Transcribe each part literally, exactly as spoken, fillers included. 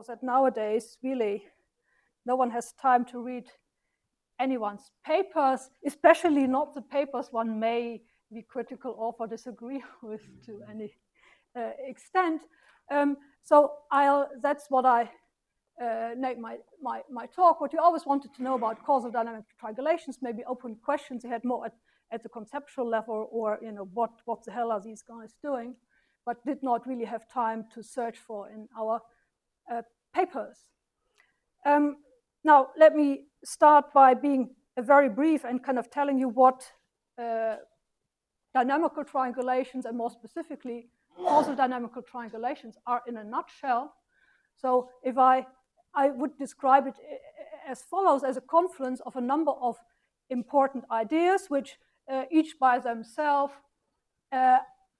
course, that nowadays, really, no one has time to read anyone's papers, especially not the papers one may be critical of or disagree with to any uh, extent. Um, so I'll, that's what I uh, name my, my, my talk. What you always wanted to know about causal dynamic triangulations, maybe open questions you had more at, at the conceptual level, or you know, what, what the hell are these guys doing, but did not really have time to search for in our uh, papers. Um, now, let me start by being uh, very brief and kind of telling you what uh, dynamical triangulations, and more specifically, causal dynamical triangulations are in a nutshell. So if I, I would describe it as follows, as a confluence of a number of important ideas, which uh, each by themselves uh,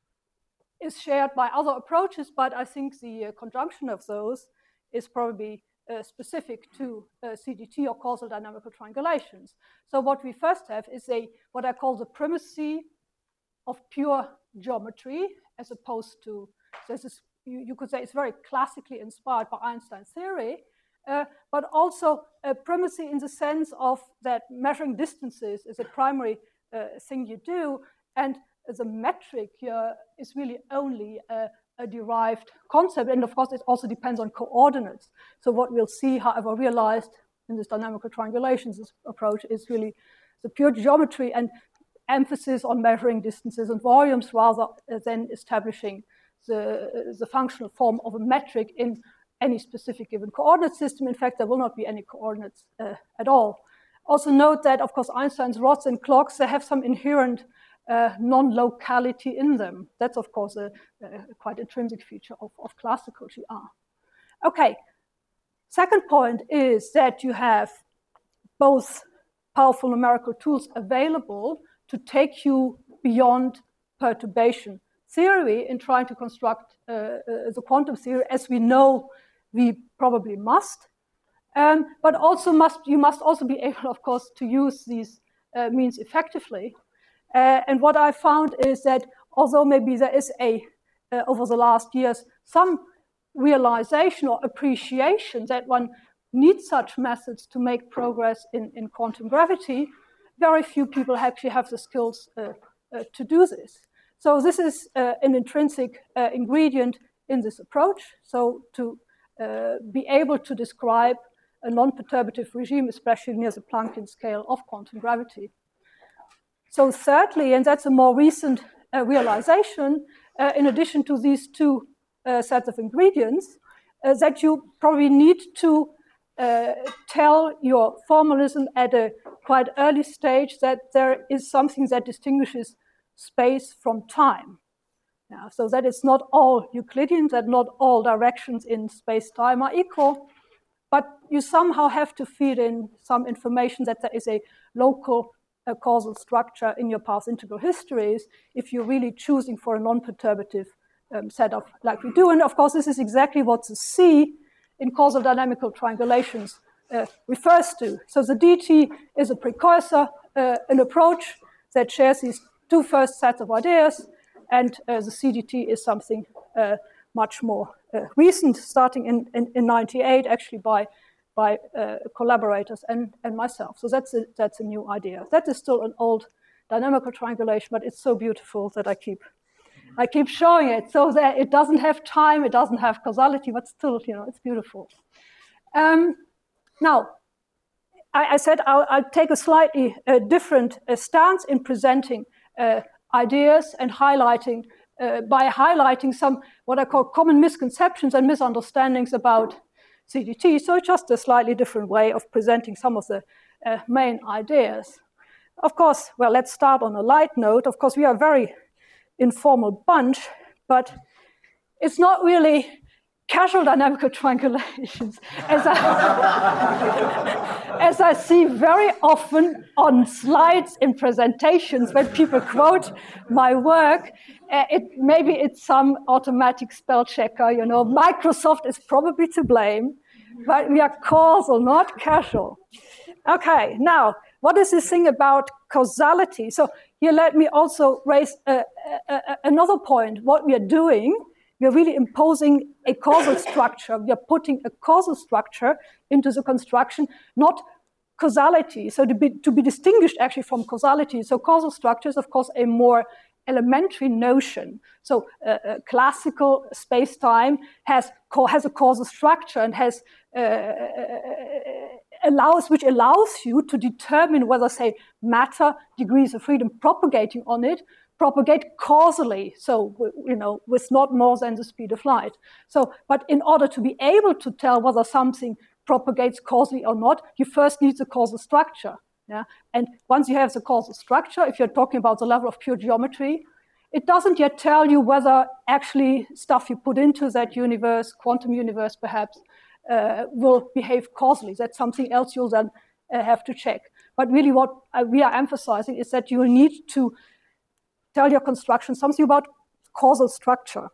is shared by other approaches, but I think the uh, conjunction of those is probably uh, specific to uh, C D T, or causal dynamical triangulations. So what we first have is a what I call the primacy of pure geometry, as opposed to, so this is, you, you could say it's very classically inspired by Einstein's theory, uh, but also a primacy in the sense of that measuring distances is a primary uh, thing you do, and the metric here is really only a, a derived concept, and of course it also depends on coordinates. So what we'll see, however, realized in this dynamical triangulations approach is really the pure geometry and emphasis on measuring distances and volumes rather than establishing the, the functional form of a metric in any specific given coordinate system. In fact, there will not be any coordinates uh, at all. Also note that, of course, Einstein's rods and clocks, they have some inherent uh, non-locality in them. That's, of course, a, a quite intrinsic feature of, of classical G R. Okay, second point is that you have both powerful numerical tools available to take you beyond perturbation theory in trying to construct uh, uh, the quantum theory, as we know we probably must. Um, but also must you must also be able, of course, to use these uh, means effectively. Uh, and what I found is that although maybe there is a, uh, over the last years, some realization or appreciation that one needs such methods to make progress in, in quantum gravity, very few people actually have the skills uh, uh, to do this. So this is uh, an intrinsic uh, ingredient in this approach. So to uh, be able to describe a non-perturbative regime, especially near the Planckian scale of quantum gravity. So thirdly, and that's a more recent uh, realization, uh, in addition to these two uh, sets of ingredients, uh, that you probably need to uh, tell your formalism at a quite early stage that there is something that distinguishes space from time. Yeah, so that it's not all Euclidean, that not all directions in space-time are equal, but you somehow have to feed in some information that there is a local uh, causal structure in your path integral histories if you're really choosing for a non-perturbative um, setup like we do. And of course, this is exactly what the C in causal dynamical triangulations uh, refers to. So the D T is a precursor, uh, an approach that shares these two first sets of ideas, and uh, the C D T is something uh, much more uh, recent, starting in, in, in ninety-eight, actually by, by uh, collaborators and, and myself. So that's a, that's a new idea. That is still an old dynamical triangulation, but it's so beautiful that I keep, I keep showing it, so that it doesn't have time, it doesn't have causality, but still, you know, it's beautiful. Um, now, I, I said I'll, I'll take a slightly uh, different uh, stance in presenting uh, ideas and highlighting, uh, by highlighting some what I call common misconceptions and misunderstandings about C D T. So it's just a slightly different way of presenting some of the uh, main ideas. Of course, well, let's start on a light note. Of course, we are a very informal bunch, but it's not really casual dynamical triangulations, as I, as I see very often on slides in presentations when people quote my work. Uh, it, maybe it's some automatic spell checker, you know, Microsoft is probably to blame, but we are causal, not casual. Okay, now, what is this thing about causality? So here let me also raise uh, uh, uh, another point. What we are doing we are really imposing a causal structure. We are putting a causal structure into the construction, not causality. So to be, to be distinguished actually from causality. So causal structure is, of course, a more elementary notion. So uh, uh, classical space-time has, has a causal structure and has uh, allows, which allows you to determine whether, say, matter, degrees of freedom propagating on it, propagate causally, so, you know, with not more than the speed of light. So, but in order to be able to tell whether something propagates causally or not, you first need the causal structure. Yeah? And once you have the causal structure, if you're talking about the level of pure geometry, it doesn't yet tell you whether actually stuff you put into that universe, quantum universe perhaps, uh, will behave causally. That's something else you'll then uh, have to check. But really what uh, we are emphasizing is that you need to tell your construction something about causal structure.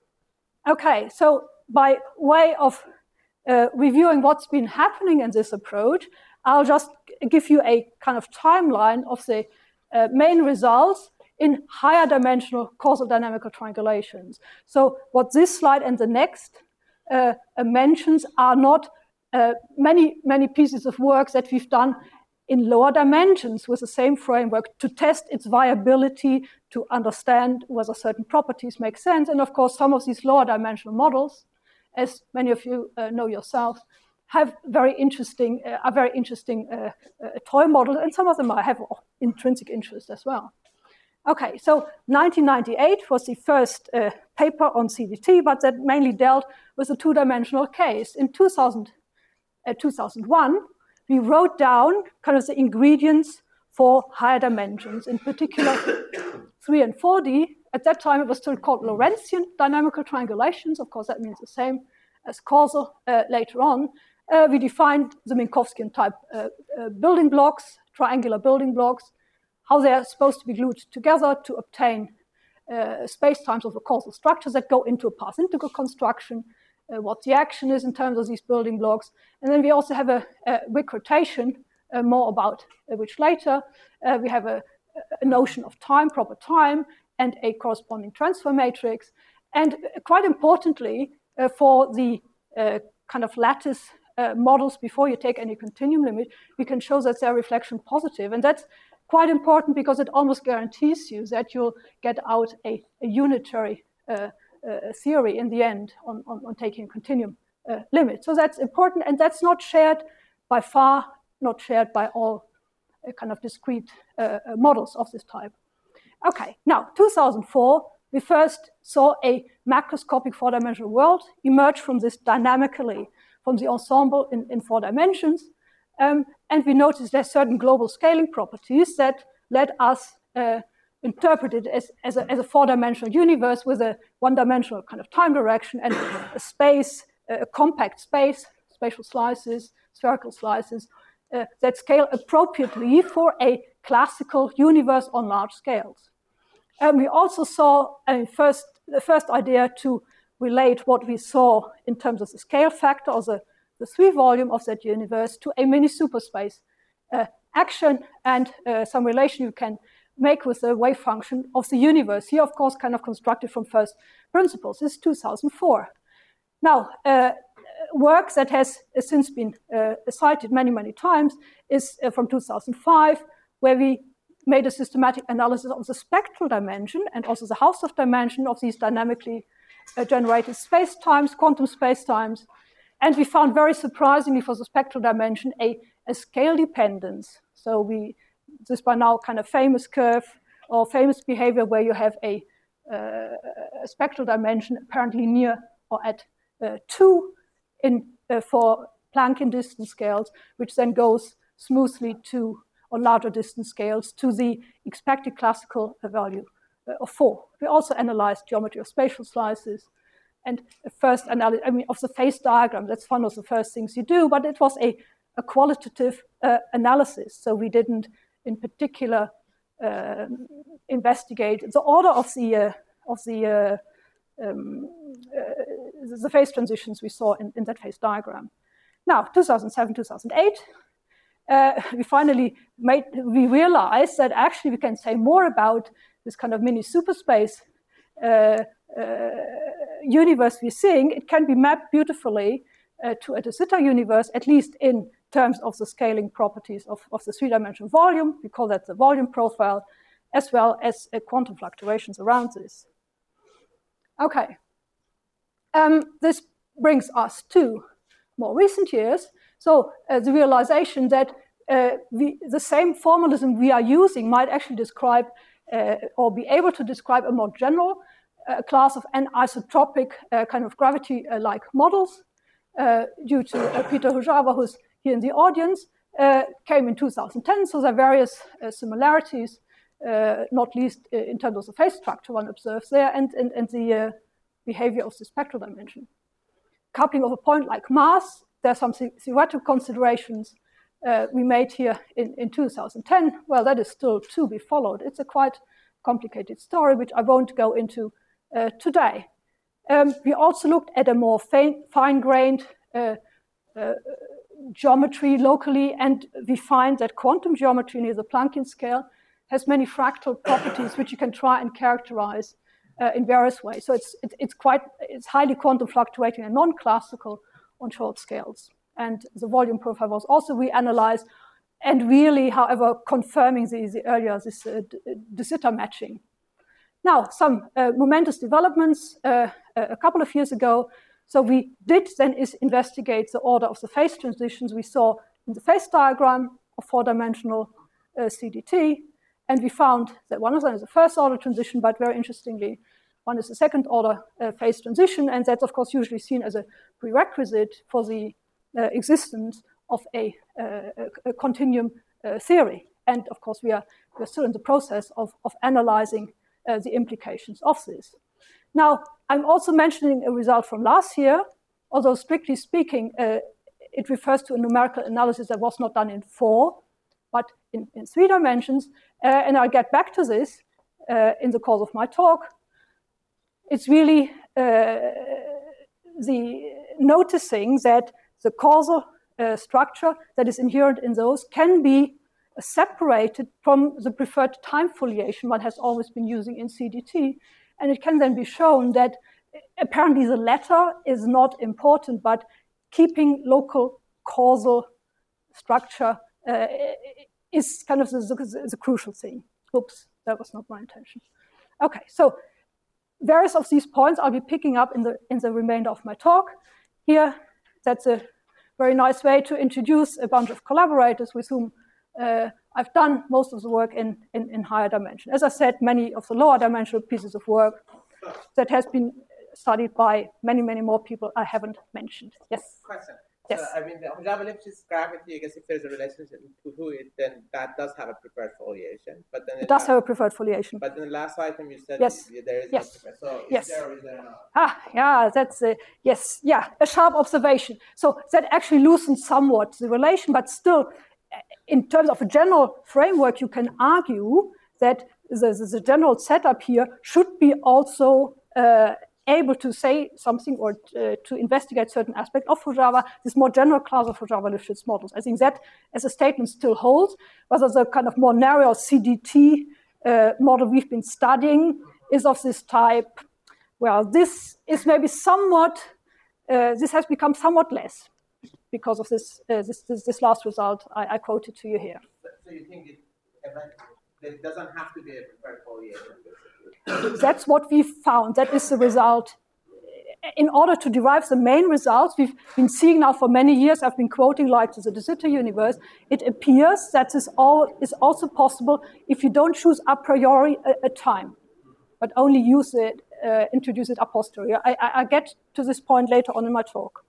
Okay, so by way of uh, reviewing what's been happening in this approach, I'll just give you a kind of timeline of the uh, main results in higher dimensional causal dynamical triangulations. So what this slide and the next uh, mentions are not uh, many, many pieces of work that we've done in lower dimensions with the same framework to test its viability, to understand whether certain properties make sense. And of course, some of these lower dimensional models, as many of you uh, know yourselves, have very interesting, uh, are very interesting uh, uh, toy models, and some of them are, have intrinsic interest as well. Okay, so nineteen ninety-eight was the first uh, paper on C D T, but that mainly dealt with a two-dimensional case. In two thousand, uh, two thousand one, we wrote down kind of the ingredients for higher dimensions, in particular three and four D. At that time, it was still called Lorentzian dynamical triangulations. Of course, that means the same as causal uh, later on. Uh, we defined the Minkowskian type uh, uh, building blocks, triangular building blocks, how they are supposed to be glued together to obtain uh, space-times of the causal structures that go into a path integral construction, uh, what the action is in terms of these building blocks. And then we also have a, a Wick rotation, uh, more about uh, which later. Uh, we have a, a notion of time, proper time, and a corresponding transfer matrix. And uh, quite importantly, uh, for the uh, kind of lattice uh, models before you take any continuum limit, we can show that they're reflection positive. And that's quite important because it almost guarantees you that you'll get out a, a unitary uh, uh, theory in the end on, on, on taking a continuum uh, limit. So that's important, and that's not shared by far, not shared by all uh, kind of discrete uh, models of this type. Okay, now, two thousand four, we first saw a macroscopic four-dimensional world emerge from this dynamically, from the ensemble in, in four dimensions. Um, and we noticed there's certain global scaling properties that let us uh, interpret it as, as, a, as a four-dimensional universe with a one-dimensional kind of time direction and a space, a compact space, spatial slices, spherical slices, uh, that scale appropriately for a classical universe on large scales. And we also saw uh, first, the first idea to relate what we saw in terms of the scale factor or the the three volume of that universe to a mini superspace uh, action and uh, some relation you can make with the wave function of the universe. Here, of course, kind of constructed from first principles. This is two thousand four. Now, uh, work that has since been uh, cited many, many times is uh, from two thousand five, where we made a systematic analysis of the spectral dimension and also the Hausdorff dimension of these dynamically uh, generated space-times, quantum space-times. And we found very surprisingly for the spectral dimension a, a scale dependence. So we, this by now kind of famous curve or famous behavior where you have a, uh, a spectral dimension apparently near or at uh, two in, uh, for Planckian distance scales, which then goes smoothly to, on larger distance scales, to the expected classical value uh, of four. We also analyzed geometry of spatial slices. And first analysis, I mean, of the phase diagram, that's one of the first things you do, but it was a, a qualitative uh, analysis. So we didn't, in particular, uh, investigate the order of the uh, of the uh, um, uh, the phase transitions we saw in, in that phase diagram. Now, two thousand seven, two thousand eight, uh, we finally made we realized that actually we can say more about this kind of mini superspace Uh, uh, universe we're seeing, it can be mapped beautifully uh, to a de Sitter universe, at least in terms of the scaling properties of, of the three-dimensional volume. We call that the volume profile, as well as uh, quantum fluctuations around this. Okay. Um, this brings us to more recent years. So uh, the realization that uh, we, the same formalism we are using might actually describe uh, or be able to describe a more general uh, class of anisotropic uh, kind of gravity-like models uh, due to uh, Peter Hojawa, who's here in the audience, uh, came in two thousand ten. So there are various uh, similarities, uh, not least in terms of the phase structure one observes there and, and, and the uh, behavior of the spectral dimension. Coupling of a point like mass, there are some theoretical considerations uh, we made here in, in two thousand ten. Well, that is still to be followed. It's a quite complicated story, which I won't go into uh, today. Um, we also looked at a more fine-grained uh, uh, geometry locally, and we find that quantum geometry near the Planckian scale has many fractal properties which you can try and characterize uh, in various ways. So it's, it, it's quite, it's highly quantum fluctuating and non-classical on short scales. And the volume profile was also reanalyzed, and really, however, confirming the, the earlier, this uh, de Sitter matching. Now, some uh, momentous developments uh, a couple of years ago. So we did then is investigate the order of the phase transitions we saw in the phase diagram of four-dimensional uh, C D T, and we found that one of them is a first-order transition, but very interestingly, one is a second-order uh, phase transition, and that's, of course, usually seen as a prerequisite for the uh, existence of a, uh, a continuum uh, theory. And, of course, we are, we are still in the process of, of analyzing uh, the implications of this. Now, I'm also mentioning a result from last year, although strictly speaking, uh, it refers to a numerical analysis that was not done in four, but in, in three dimensions. Uh, and I'll get back to this uh, in the course of my talk. It's really uh, the noticing that the causal uh, structure that is inherent in those can be separated from the preferred time foliation one has always been using in C D T. And it can then be shown that apparently the latter is not important, but keeping local causal structure uh, is kind of the, the, the crucial thing. Oops, that was not my intention. Okay, so various of these points I'll be picking up in the, in the remainder of my talk. Here, that's a very nice way to introduce a bunch of collaborators with whom uh, I've done most of the work in, in, in higher dimension. As I said, many of the lower dimensional pieces of work that has been studied by many, many more people I haven't mentioned. Yes? Question. Yes. So, I mean, the Hojawa-Lipschitz gravity, I guess if there's a relationship to it, then that does have a preferred foliation. But then it does have a preferred foliation. But in the last item you said yes. there is yes. no preferred. So yes. is there or is there not? Ah, yeah, that's a, yes, yeah, a sharp observation. So that actually loosens somewhat the relation, but still, in terms of a general framework, you can argue that the, the, the general setup here should be also uh, able to say something or uh, to investigate certain aspect of Hojawa, this more general class of Hojawa-Lipschitz models. I think that as a statement still holds, whether the kind of more narrow C D T uh, model we've been studying is of this type. Well, this is maybe somewhat, uh, this has become somewhat less because of this uh, this, this, this last result I, I quoted to you here. So you think it, it doesn't have to be a preferred foliation? That's what we've found. That is the result. In order to derive the main results we've been seeing now for many years, I've been quoting like the de Sitter universe, it appears that this all is also possible if you don't choose a priori a, a time, but only use it, uh, introduce it a posteriori. I, I, I get to this point later on in my talk.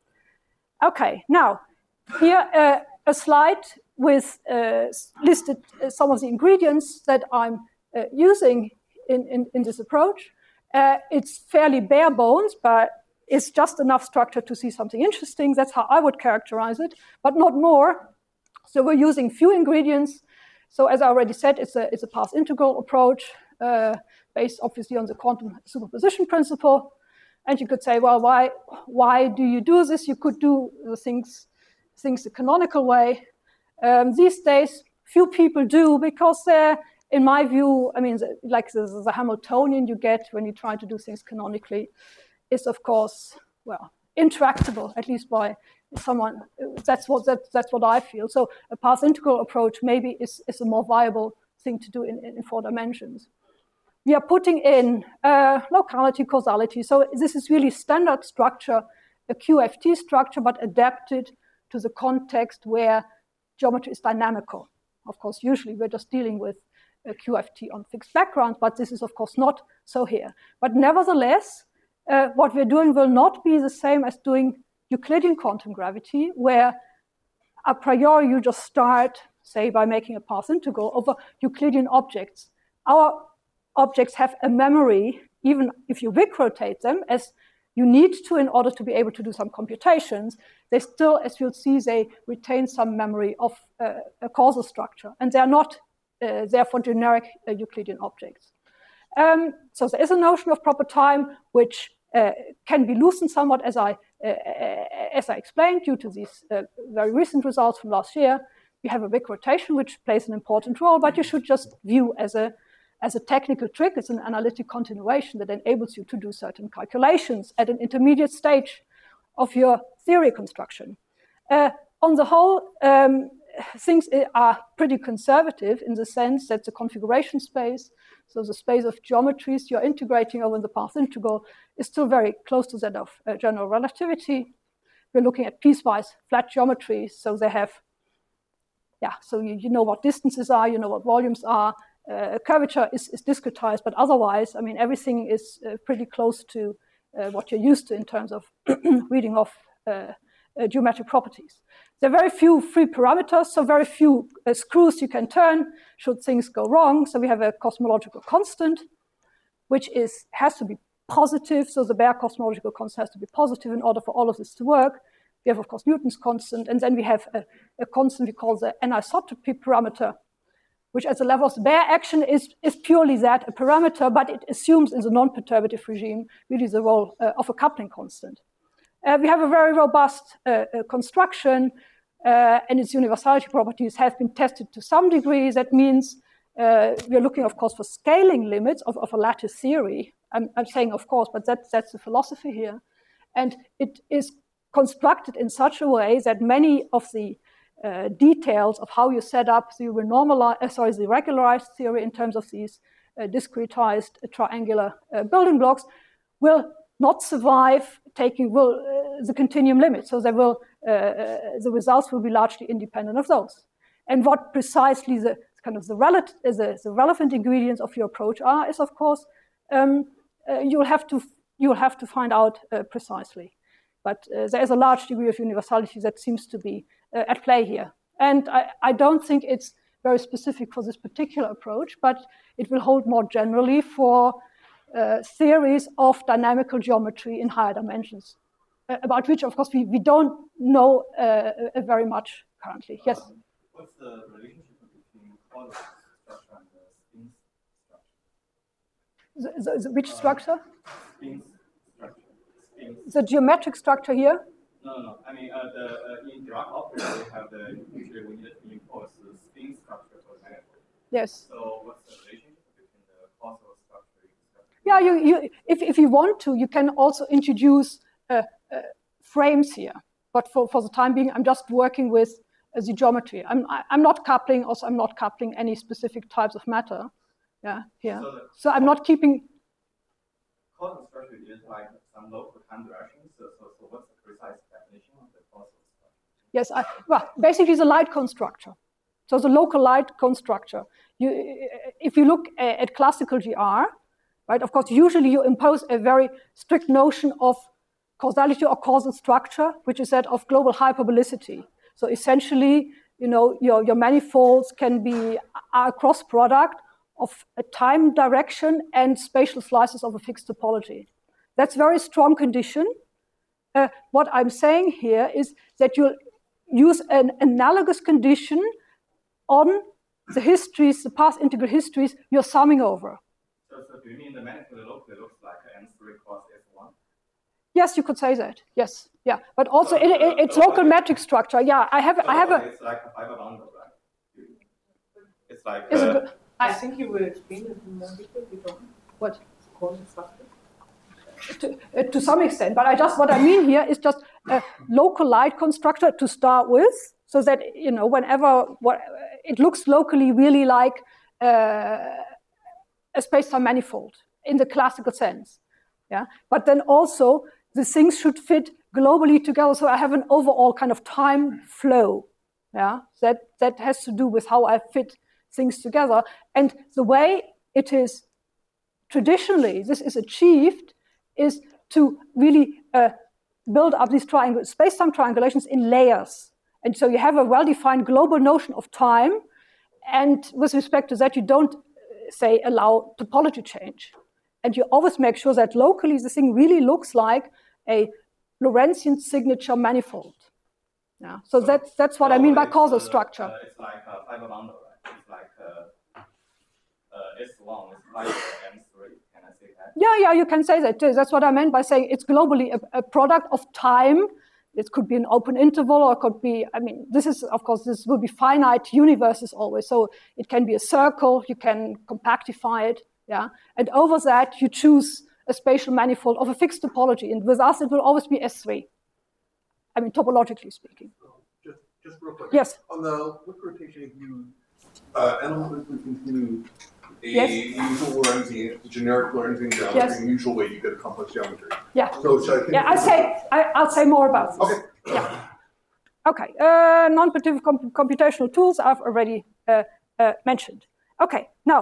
Okay, now, here uh, a slide with uh, listed uh, some of the ingredients that I'm uh, using in, in, in this approach. Uh, it's fairly bare bones, but it's just enough structure to see something interesting. That's how I would characterize it, but not more. So we're using few ingredients. So as I already said, it's a, it's a path integral approach uh, based obviously on the quantum superposition principle. And you could say, well, why, why do you do this? You could do the things, things the canonical way. Um, these days, few people do because they're in my view, I mean, the, like the, the Hamiltonian you get when you try to do things canonically is, of course, well, intractable, at least by someone. That's what that, that's what I feel. So a path integral approach maybe is, is a more viable thing to do in, in four dimensions. We are putting in uh, locality, causality. So this is really standard structure, a Q F T structure, but adapted to the context where geometry is dynamical. Of course, usually we're just dealing with a Q F T on fixed backgrounds, but this is, of course, not so here. But nevertheless, uh, what we're doing will not be the same as doing Euclidean quantum gravity, where a priori you just start, say, by making a path integral over Euclidean objects. Our objects have a memory, even if you Wick rotate them, as you need to in order to be able to do some computations. They still, as you'll see, they retain some memory of uh, a causal structure, and they're not, uh, therefore, generic uh, Euclidean objects. Um, so there is a notion of proper time, which uh, can be loosened somewhat, as I, uh, as I explained, due to these uh, very recent results from last year. We have a Wick rotation, which plays an important role, but you should just view as a As a technical trick. It's an analytic continuation that enables you to do certain calculations at an intermediate stage of your theory construction. Uh, on the whole, um, things are pretty conservative in the sense that the configuration space, so the space of geometries you're integrating over the path integral, is still very close to that of uh, general relativity. We're looking at piecewise flat geometries, so they have, yeah, so you, you know what distances are, you know what volumes are. Uh, curvature is, is discretized, but otherwise, I mean, everything is uh, pretty close to uh, what you're used to in terms of reading off uh, uh, geometric properties. There are very few free parameters, so very few uh, screws you can turn should things go wrong. So we have a cosmological constant, which is has to be positive. So the bare cosmological constant has to be positive in order for all of this to work. We have, of course, Newton's constant, and then we have a, a constant we call the anisotropy parameter, which at the level of the bare action is, is purely that, a parameter, but it assumes in the non-perturbative regime really the role uh, of a coupling constant. Uh, we have a very robust uh, uh, construction, uh, and its universality properties have been tested to some degree. That means uh, we're looking, of course, for scaling limits of, of a lattice theory. I'm, I'm saying, of course, but that, that's the philosophy here. And it is constructed in such a way that many of the Uh, details of how you set up the normalized, uh, sorry, the regularized theory in terms of these uh, discretized uh, triangular uh, building blocks will not survive taking will, uh, the continuum limit. So they will, uh, uh, the results will be largely independent of those. And what precisely the kind of the, rel- the, the relevant ingredients of your approach are is, of course, um, uh, you'll have to you'll have to find out uh, precisely. But uh, there is a large degree of universality that seems to be uh, at play here. And I, I don't think it's very specific for this particular approach, but it will hold more generally for uh, theories of dynamical geometry in higher dimensions, uh, about which, of course, we, we don't know uh, uh, very much currently. Yes? Um, what's the relationship between causal structure and the spin structure? The, the, the, which uh, structure? Spin structure. Spin. The geometric structure here? No, no, no. I mean, uh, the, uh, in Dirac operator, we have the, usually we need to impose the spin structure for the manifold. Yes. So what's the relationship between the causal structure and structure? Yeah, you, you, if, if you want to, you can also introduce uh, uh, frames here. But for, for the time being, I'm just working with uh, the geometry. I'm, I, I'm not coupling, also I'm not coupling any specific types of matter. Yeah, here. So, so I'm not keeping... Causal structure is like some local time direction. So, so, so what's the precise definition of the causal structure? Yes, I, well, basically the light cone structure. So the local light cone structure. You, if you look at classical G R, right, of course, usually you impose a very strict notion of causality or causal structure, which is that of global hyperbolicity. So essentially, you know, your, your manifolds can be a cross product of a time direction and spatial slices of a fixed topology. That's a very strong condition. Uh, what I'm saying here is that you use an analogous condition on the histories, the path integral histories you're summing over. So, so do you mean the manifold locally looks like M three cross S one? Yes, you could say that. Yes, yeah, but also so, it, it, it's so local metric structure. Yeah, I have, so I have a. It's like a fiber bundle, right? It's like. Is Uh, it, I think you will explain it in more detail. We don't. What? Quantum structure. To, uh, to some extent, but I just what I mean here is just a local light constructor to start with, so that you know whenever what it looks locally really like uh, a space-time manifold in the classical sense, yeah. But then also the things should fit globally together, so I have an overall kind of time flow, yeah. That that has to do with how I fit things together, and the way it is traditionally this is achieved is to really uh, build up these triangle, space-time triangulations in layers. And so you have a well-defined global notion of time, and with respect to that, you don't, uh, say, allow topology change. And you always make sure that locally the thing really looks like a Lorentzian signature manifold. Yeah. So, so that's, that's what so I mean by causal uh, structure. Uh, it's like a fiber bundle, right? It's like uh, uh, S one is fiber M three. Can I say that? Yeah, yeah, you can say that. That's what I meant by saying it's globally a, a product of time. It could be an open interval, or it could be, I mean, this is, of course, this will be finite universes always. So it can be a circle, you can compactify it, yeah. And over that, you choose a spatial manifold of a fixed topology. And with us, it will always be S three. I mean, topologically speaking. Just, just real quick. Yes. On the Wick rotation, you uh, analytically continue a Yes. usual Lorentzian, generic Lorentzian geometry, Yes. in the usual way you get a complex geometry. Yeah. So should I think Yeah, I'll say, I, I'll say more about this. Okay. Yeah. Okay. Uh, non-partitive comp computational tools I've already uh, uh, mentioned. Okay. Now,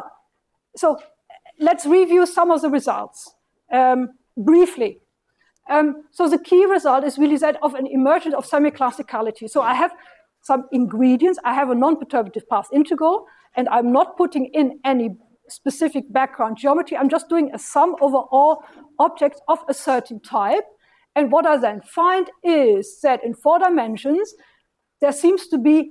so let's review some of the results um, briefly. Um, so the key result is really that of an emergence of semi-classicality. So I have some ingredients. I have a non-perturbative path integral, and I'm not putting in any specific background geometry. I'm just doing a sum over all objects of a certain type. And what I then find is that in four dimensions, there seems to be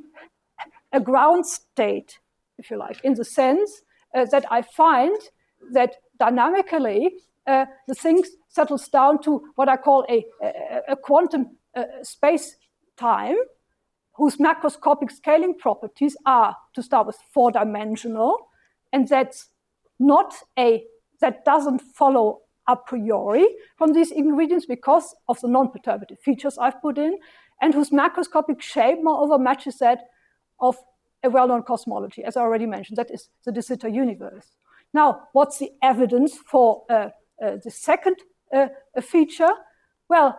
a ground state, if you like, in the sense uh, that I find that dynamically uh, the thing settles down to what I call a, a, a quantum uh, space-time, whose macroscopic scaling properties are, to start with, four-dimensional, and that's not a, that doesn't follow a priori from these ingredients because of the non-perturbative features I've put in, and whose macroscopic shape, moreover, matches that of a well-known cosmology, as I already mentioned, that is the de Sitter universe. Now, what's the evidence for uh, uh, the second uh, feature? Well,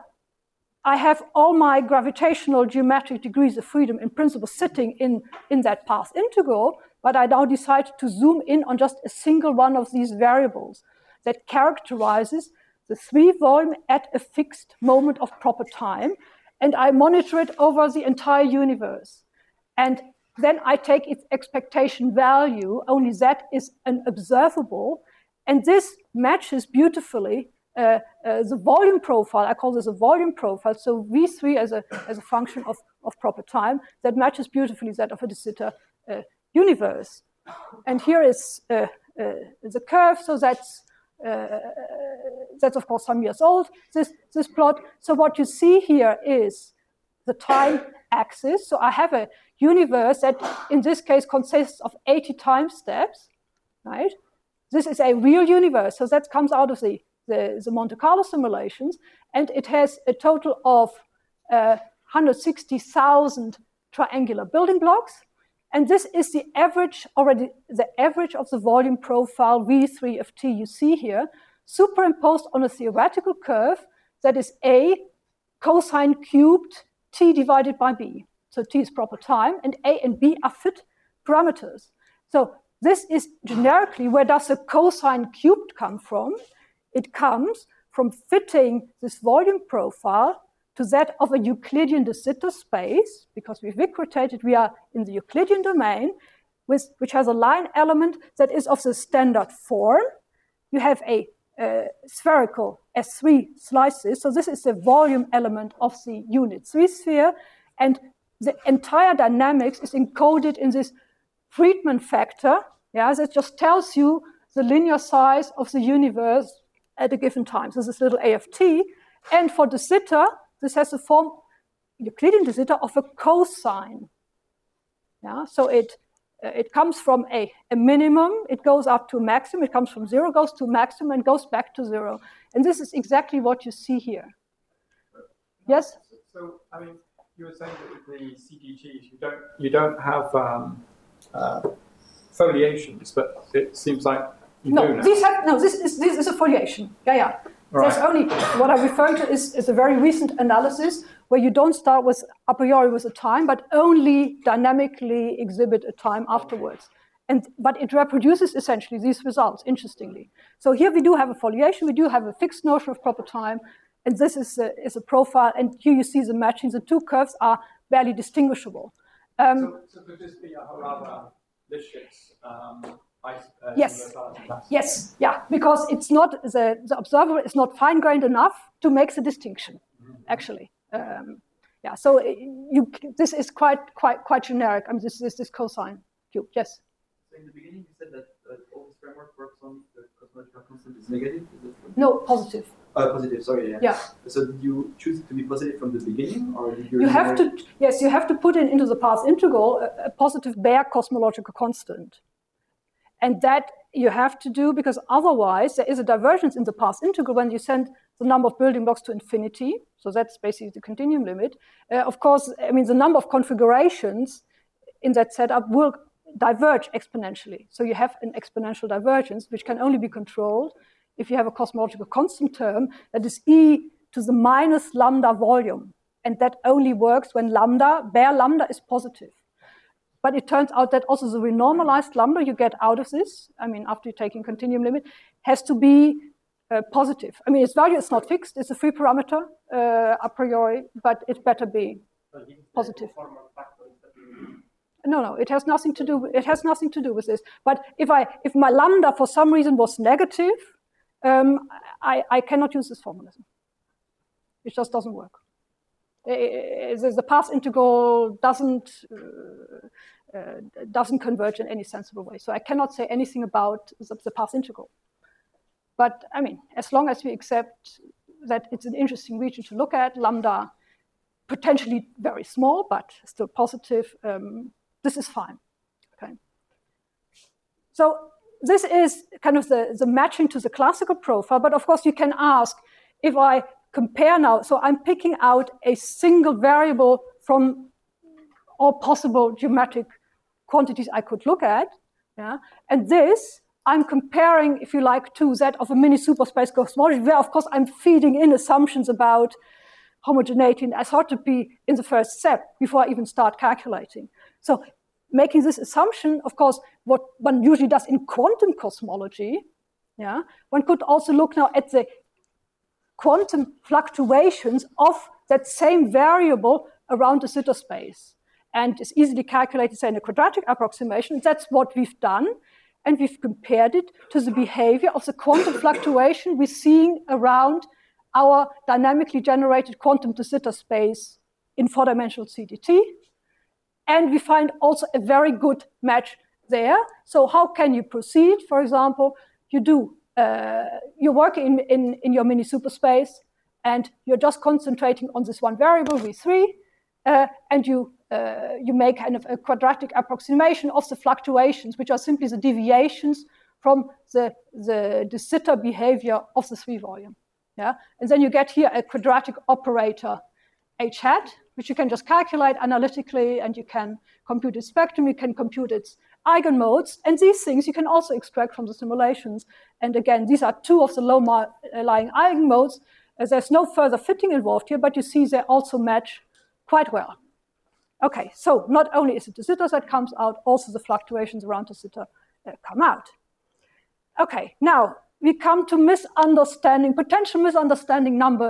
I have all my gravitational geometric degrees of freedom in principle sitting in, in that path integral, but I now decide to zoom in on just a single one of these variables that characterizes the three volume at a fixed moment of proper time, and I monitor it over the entire universe. And then I take its expectation value, only that is an observable, and this matches beautifully Uh, uh, the volume profile. I call this a volume profile. So V three as a, as a function of, of proper time that matches beautifully that of a de Sitter uh, universe. And here is uh, uh, the curve. So that's, uh, that's of course some years old, this, this plot. So what you see here is the time axis. So I have a universe that in this case consists of eighty time steps, right? This is a real universe. So that comes out of the The, the Monte Carlo simulations, and it has a total of uh, one hundred sixty thousand triangular building blocks, and this is the average, already the average of the volume profile V three of T you see here, superimposed on a theoretical curve that is A cosine cubed T divided by B. So T is proper time, and A and B are fit parameters. So this is generically, where does the cosine cubed come from? It comes from fitting this volume profile to that of a Euclidean de Sitter space, because we've Wick rotated, we are in the Euclidean domain, with, which has a line element that is of the standard form. You have a uh, spherical S three slices, so this is the volume element of the unit three sphere, and the entire dynamics is encoded in this Friedmann factor, yeah, that just tells you the linear size of the universe at a given time. So this is little a of t. And for de Sitter, this has the form, Euclidean de Sitter, of a cosine. Yeah? So it Uh, it comes from a, a minimum, it goes up to maximum, it comes from zero, goes to maximum, and goes back to zero. And this is exactly what you see here. Yes? So, so I mean, you were saying that with the C D Gs, you don't, you don't have um, uh, foliations, but it seems like you no, do now. These have, no, this is, this is a foliation. Yeah, yeah. Right. There's only, what I'm referring to is, is a very recent analysis where you don't start with a priori with a time, but only dynamically exhibit a time afterwards. And, but it reproduces essentially these results, interestingly. So here we do have a foliation, we do have a fixed notion of proper time, and this is a, is a profile, and here you see the matching. The two curves are barely distinguishable. Um, so, so could this be a rather Lifshitz um, ice, uh, yes, yes, yeah, because it's not, the, the observer is not fine-grained enough to make the distinction, mm-hmm. actually. Um, yeah, so you, this is quite, quite, quite generic. I mean, this is this cosine cube. Yes. So in the beginning, you said that uh, all this framework works on the cosmological constant is negative. Is it no, positive. Uh, positive. Sorry. Yeah. Yeah. So did you choose it to be positive from the beginning, or did you? You have to. Yes, you have to put in into the path integral a, a positive bare cosmological constant, and that you have to do because otherwise there is a divergence in the path integral when you send the number of building blocks to infinity. So that's basically the continuum limit. Uh, of course, I mean, the number of configurations in that setup will diverge exponentially. So you have an exponential divergence, which can only be controlled if you have a cosmological constant term that is e to the minus lambda volume. And that only works when lambda, bare lambda, is positive. But it turns out that also the renormalized lambda you get out of this, I mean, after you're taking continuum limit, has to be Uh, positive. I mean, its value is not fixed. It's a free parameter uh, a priori, but it better be positive. No, no, it has nothing to do. It has nothing to do with this. But if I, if my lambda for some reason was negative, um, I, I cannot use this formalism. It just doesn't work. It, it, the path integral doesn't uh, uh, doesn't converge in any sensible way. So I cannot say anything about the, the path integral. But I mean, as long as we accept that it's an interesting region to look at, lambda potentially very small, but still positive, um, this is fine. Okay. So this is kind of the, the matching to the classical profile, but of course you can ask if I compare now, so I'm picking out a single variable from all possible geometric quantities I could look at, yeah, and this I'm comparing, if you like, to that of a mini superspace cosmology, where, of course, I'm feeding in assumptions about homogeneity and isotropy in the first step before I even start calculating. So making this assumption, of course, what one usually does in quantum cosmology, yeah, one could also look now at the quantum fluctuations of that same variable around the zeta space. And it's easily calculated, say, in a quadratic approximation. That's what we've done. And we've compared it to the behavior of the quantum fluctuation we're seeing around our dynamically generated quantum de Sitter space in four-dimensional C D T. And we find also a very good match there. So how can you proceed? For example, you do, uh, you're working in, in, in your mini superspace, and you're just concentrating on this one variable, V three, uh, and you Uh, you make kind of a quadratic approximation of the fluctuations, which are simply the deviations from the, the de Sitter behavior of the three volume. Yeah? And then you get here a quadratic operator H hat, which you can just calculate analytically, and you can compute its spectrum, you can compute its eigenmodes, and these things you can also extract from the simulations. And again, these are two of the low-lying eigenmodes. Uh, there's no further fitting involved here, but you see they also match quite well. Okay, so not only is it the Sitter that comes out, also the fluctuations around the Sitter uh, come out. Okay, now we come to misunderstanding, potential misunderstanding number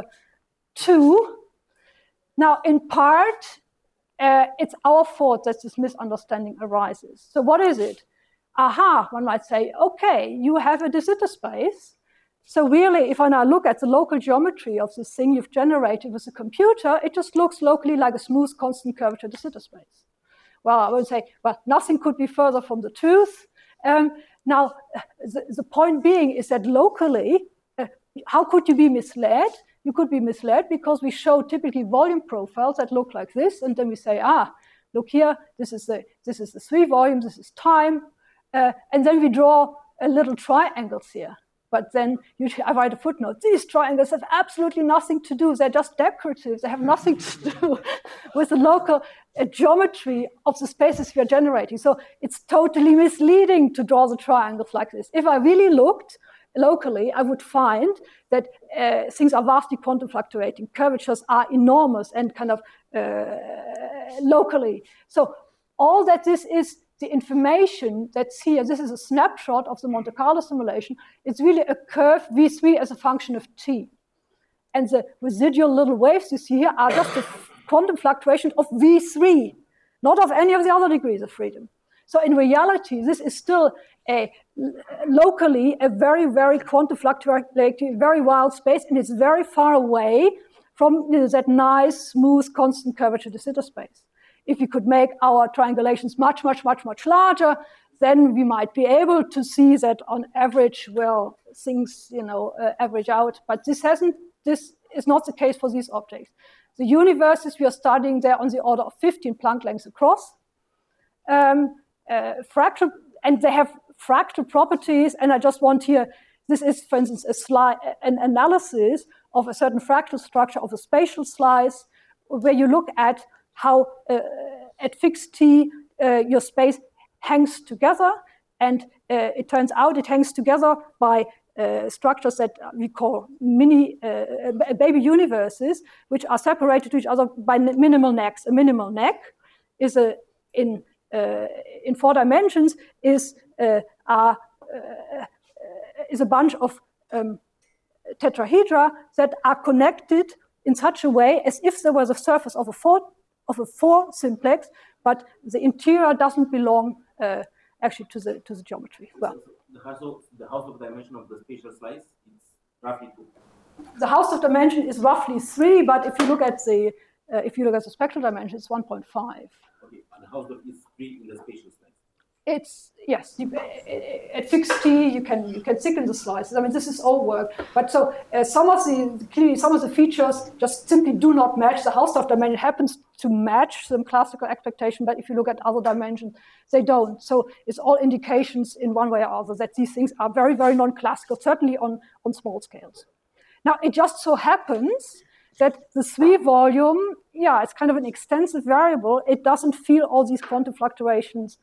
two. Now, in part, uh, it's our fault that this misunderstanding arises. So what is it? Aha, one might say, okay, you have a de Sitter space. So really, if I now look at the local geometry of this thing you've generated with the computer, it just looks locally like a smooth constant curvature de Sitter space. Well, I would say, well, nothing could be further from the truth. Um, now, the, the point being is that locally, uh, how could you be misled? You could be misled because we show typically volume profiles that look like this, and then we say, ah, look here, this is the, this is the three volume, this is time, uh, and then we draw a little triangles here. But then usually I write a footnote. These triangles have absolutely nothing to do. They're just decorative. They have nothing to do with the local uh, geometry of the spaces we are generating. So it's totally misleading to draw the triangles like this. If I really looked locally, I would find that uh, things are vastly quantum fluctuating. Curvatures are enormous and kind of uh, locally. So all that this is, the information that's here, this is a snapshot of the Monte Carlo simulation. It's really a curve V three as a function of t. And the residual little waves you see here are just the quantum fluctuation of V three, not of any of the other degrees of freedom. So in reality, this is still a locally a very, very quantum fluctuating, very wild space, and it's very far away from, you know, that nice, smooth, constant curvature de Sitter space. If we could make our triangulations much, much, much, much larger, then we might be able to see that on average, well, things, you know, uh, average out. But this hasn't. This is not the case for these objects. The universes we are studying, they're on the order of fifteen Planck lengths across. Um, uh, fractal, and they have fractal properties. And I just want here, this is, for instance, a slide, an analysis of a certain fractal structure of a spatial slice, where you look at how uh, at fixed t uh, your space hangs together, and uh, it turns out it hangs together by uh, structures that we call mini uh, baby universes, which are separated to each other by minimal necks. A minimal neck is a in uh, in four dimensions is uh, are, uh, is a bunch of um, tetrahedra that are connected in such a way as if there was a surface of a four of a four simplex, but the interior doesn't belong uh, actually to the to the geometry. Well, the house of the house of dimension of the spatial slice is roughly two. The house of dimension is roughly three, but if you look at the uh, if you look at the spectral dimension, it's one point five. Okay, and the house of is three in the spatial slice. It's yes, you, at fixed t you can you can thicken the slices. I mean, this is all work, but so uh, some of the clearly some of the features just simply do not match. The Hausdorff dimension happens to match some classical expectation, but if you look at other dimensions, they don't. So it's all indications in one way or other that these things are very very non-classical, certainly on on small scales. Now it just so happens that the three volume, yeah, it's kind of an extensive variable. It doesn't feel all these quantum fluctuations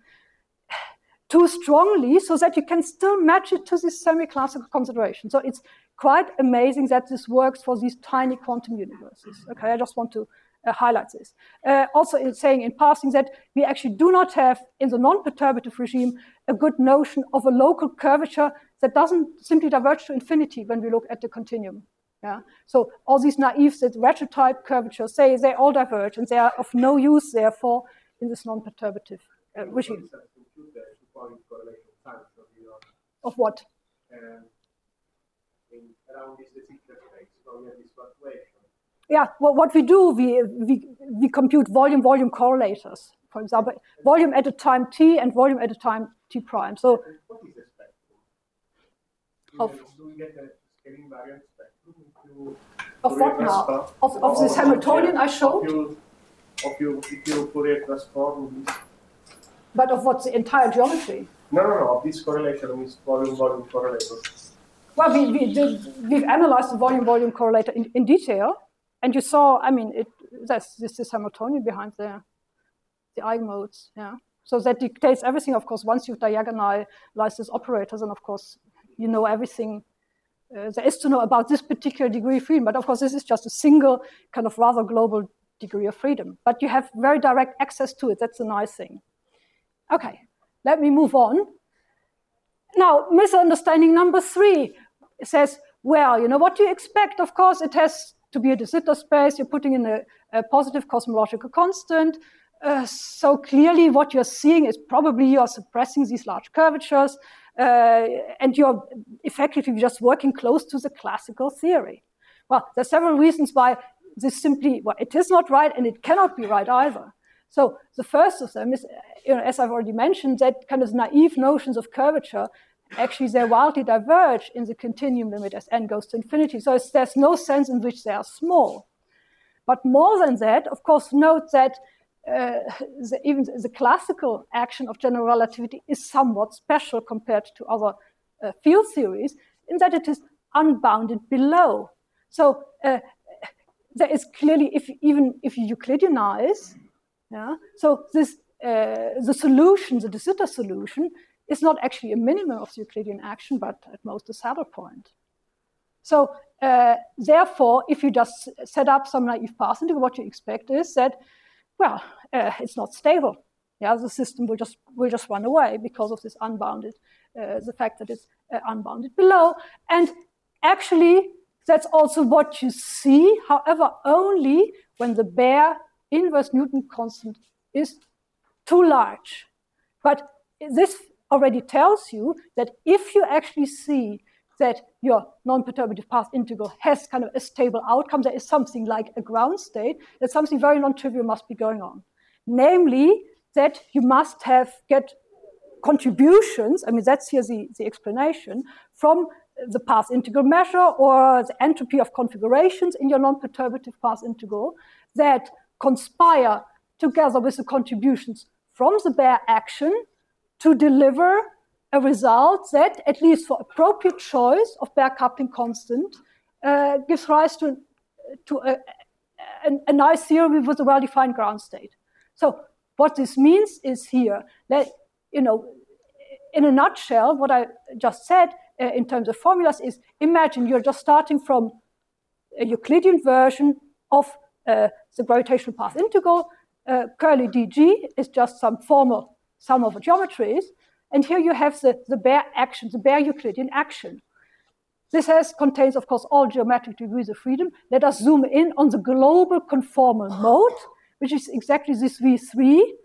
too strongly, so that you can still match it to this semi-classical consideration. So it's quite amazing that this works for these tiny quantum universes. Okay, I just want to uh, highlight this. Uh, also, in saying in passing that we actually do not have, in the non-perturbative regime, a good notion of a local curvature that doesn't simply diverge to infinity when we look at the continuum. Yeah. So all these naive that retro-type curvatures, say they all diverge, and they are of no use, therefore, in this non-perturbative uh, regime. Of what? Um, in, around this particular space, so we have this fluctuation. Yeah, well, what we do, we, we, we compute volume-volume correlators. For example, volume at a time t and volume at a time t prime. So, what is the spectrum? Of, do we get a scaling variant spectrum? You, of what now? Of, of this Hamiltonian I showed? Of you, of you, if you Fourier transform this. But of what, the entire geometry? No, no, no, of this correlation with volume-volume correlators. Well, we, we did, we've analyzed the volume-volume correlator in, in detail, and you saw, I mean, it, that's, this is Hamiltonian behind there, the eigenmodes, yeah. So that dictates everything, of course. Once you diagonalize these operators, and of course, you know everything uh, there is to know about this particular degree of freedom. But of course, this is just a single kind of rather global degree of freedom. But you have very direct access to it. That's a nice thing. Okay. Let me move on. Now, misunderstanding number three. It says, well, you know, what do you expect? Of course, it has to be a de Sitter space. You're putting in a, a positive cosmological constant. Uh, so clearly what you're seeing is probably you're suppressing these large curvatures, uh, and you're effectively just working close to the classical theory. Well, there are several reasons why this simply, well, it is not right, and it cannot be right either. So the first of them is, you know, as I've already mentioned, that kind of naive notions of curvature, actually they wildly diverge in the continuum limit as n goes to infinity. So it's, there's no sense in which they are small. But more than that, of course, note that the, even the classical action of general relativity is somewhat special compared to other uh, field theories in that it is unbounded below. So uh, there is clearly, if even if you Euclideanize, yeah, so this uh, the solution, the de Sitter solution, is not actually a minimum of the Euclidean action, but at most a saddle point. So uh, therefore, if you just set up some naive path integral, what you expect is that, well, uh, it's not stable. Yeah, the system will just will just run away because of this unbounded, uh, the fact that it's uh, unbounded below. And actually, that's also what you see, however, only when the bare inverse Newton constant is too large. But this already tells you that if you actually see that your non-perturbative path integral has kind of a stable outcome, there is something like a ground state, that something very non-trivial must be going on. Namely, that you must have get contributions, I mean, that's here the, the explanation, from the path integral measure or the entropy of configurations in your non-perturbative path integral that conspire together with the contributions from the bare action to deliver a result that, at least for appropriate choice of bare coupling constant, uh, gives rise to, to a, a, a nice theory with a well-defined ground state. So what this means is here that, you know, in a nutshell, what I just said uh, in terms of formulas is, imagine you're just starting from a Euclidean version of uh, the gravitational path integral. Uh, curly dg is just some formal sum of geometries. And here you have the, the bare action, the bare Euclidean action. This has contains, of course, all geometric degrees of freedom. Let us zoom in on the global conformal mode, which is exactly this V three,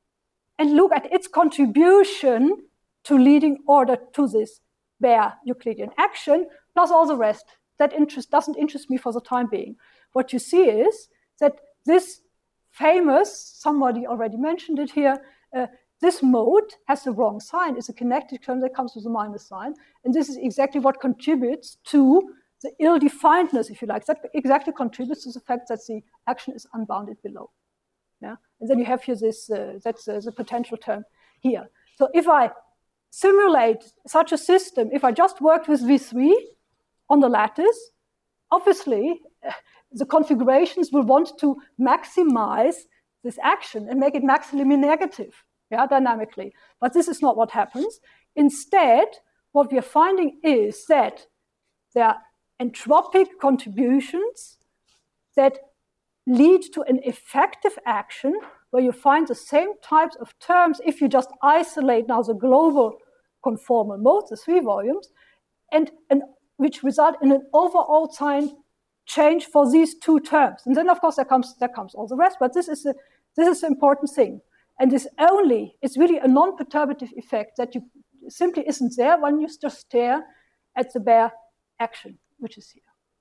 and look at its contribution to leading order to this bare Euclidean action, plus all the rest. That interest doesn't interest me for the time being. What you see is that this famous, somebody already mentioned it here, uh, this mode has the wrong sign. It's a kinetic term that comes with a minus sign. And this is exactly what contributes to the ill-definedness, if you like. That exactly contributes to the fact that the action is unbounded below. Yeah? And then you have here this, uh, that's uh, the potential term here. So if I simulate such a system, if I just worked with V three on the lattice, obviously uh, the configurations will want to maximize this action and make it maximally negative. Yeah, dynamically. But this is not what happens. Instead, what we are finding is that there are entropic contributions that lead to an effective action where you find the same types of terms if you just isolate now the global conformal mode, the three volumes, and, and which result in an overall sign change for these two terms. And then, of course, there comes, there comes all the rest, but this is, a, this is the important thing. And this only, it's really a non-perturbative effect that you simply isn't there when you just stare at the bare action, which is here.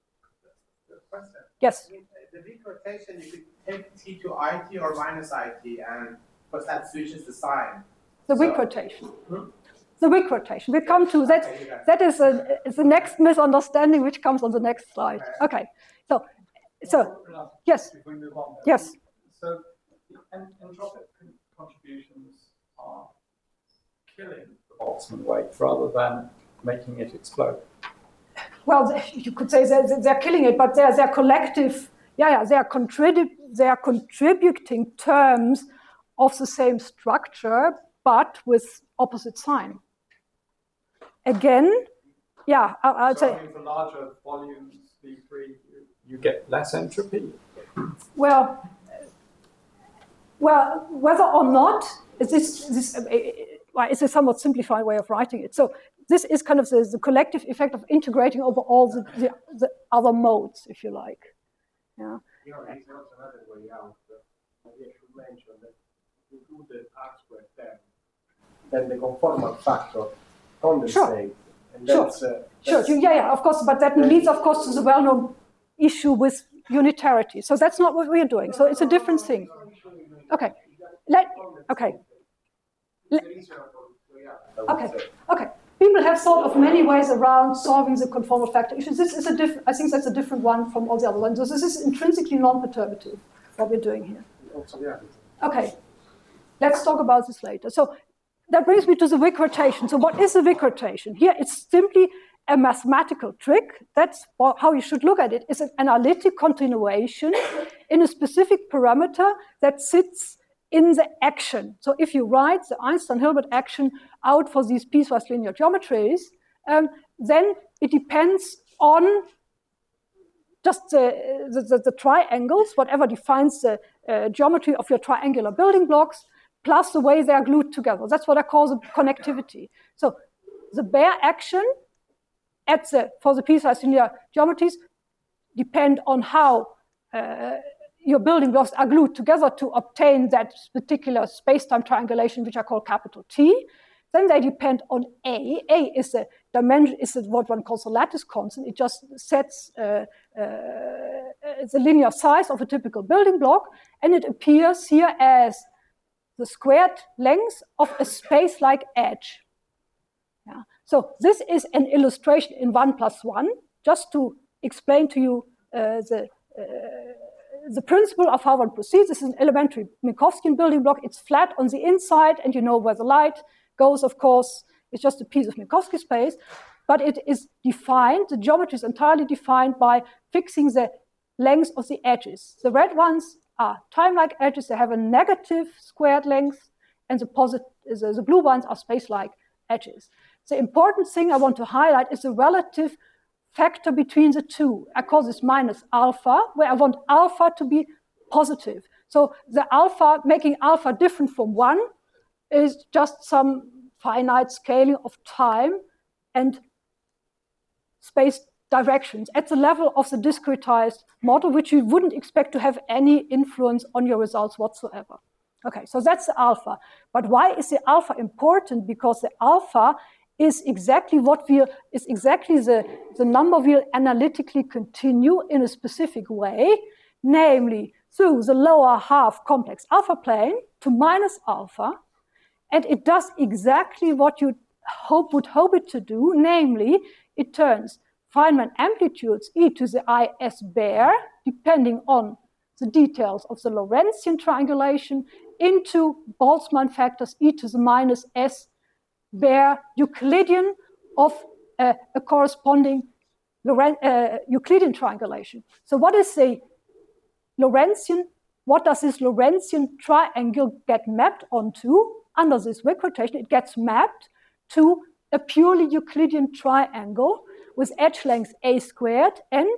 Question. Yes? The weak rotation, you could take T to I T or minus I T, and because that switches the sign. The weak so, rotation. Hmm? The weak rotation. We come to that. Okay, that is, a, is the next misunderstanding, which comes on the next slide. Okay. okay. So, so yes. If we move on. Yes. So, en entropic contributions are killing the Boltzmann wave rather than making it explode. Well, you could say they're, they're killing it, but they're, they're collective. Yeah, yeah, they are, contrib they are contributing terms of the same structure, but with opposite sign. Again, yeah, I, I'd so say. I mean, for larger volumes, V three, you, you get less entropy. Well. Well, whether or not, this, this, uh, well, it's a somewhat simplified way of writing it. So this is kind of the, the collective effect of integrating over all the, the, the other modes, if you like. Yeah. You know, it's not another way out, but maybe I should mention that if you do the R squared term, then the conformal factor condensate. Sure. And sure. that's, uh, sure. that's, Yeah, yeah, of course, but that leads, of course, to the well-known issue with unitarity. So that's not what we're doing. So it's a different thing. Okay. Let, okay. Let, okay. Okay. People have thought of many ways around solving the conformal factor issue. This is a different. I think that's a different one from all the other ones. So this is intrinsically non-perturbative. What we're doing here. Okay, let's talk about this later. So that brings me to the Wick rotation. So what is the Wick rotation? Here it's simply a mathematical trick. That's how you should look at it. It's an analytic continuation in a specific parameter that sits in the action. So if you write the Einstein-Hilbert action out for these piecewise linear geometries, um, then it depends on just the, the, the, the triangles, whatever defines the uh, geometry of your triangular building blocks, plus the way they are glued together. That's what I call the connectivity. So the bare action at the, for the piecewise linear geometries depend on how uh, your building blocks are glued together to obtain that particular space-time triangulation, which I call capital T. Then they depend on A. A is the dimension, is what one calls a lattice constant. It just sets uh, uh, the linear size of a typical building block, and it appears here as the squared length of a space-like edge. Yeah. So this is an illustration in one plus one, just to explain to you uh, the uh, the principle of how one proceeds. This is an elementary Minkowskian building block. It's flat on the inside, and you know where the light goes, of course. It's just a piece of Minkowski space, but it is defined, the geometry is entirely defined by fixing the length of the edges. The red ones are time-like edges. They have a negative squared length, and the, positive, the, the blue ones are space-like edges. The important thing I want to highlight is the relative factor between the two. I call this minus alpha, where I want alpha to be positive. So the alpha, making alpha different from one, is just some finite scaling of time and space directions at the level of the discretized model, which you wouldn't expect to have any influence on your results whatsoever. Okay, so that's the alpha. But why is the alpha important? Because the alpha is exactly what we is exactly the, the number we'll analytically continue in a specific way, namely through the lower half complex alpha plane to minus alpha, and it does exactly what you hope would hope it to do, namely it turns Feynman amplitudes e to the I s bare, depending on the details of the Lorentzian triangulation, into Boltzmann factors e to the minus s bare Euclidean of uh, a corresponding Laurent, uh, Euclidean triangulation. So what is the Lorentzian, what does this Lorentzian triangle get mapped onto? Under this Wick rotation, it gets mapped to a purely Euclidean triangle with edge length a squared and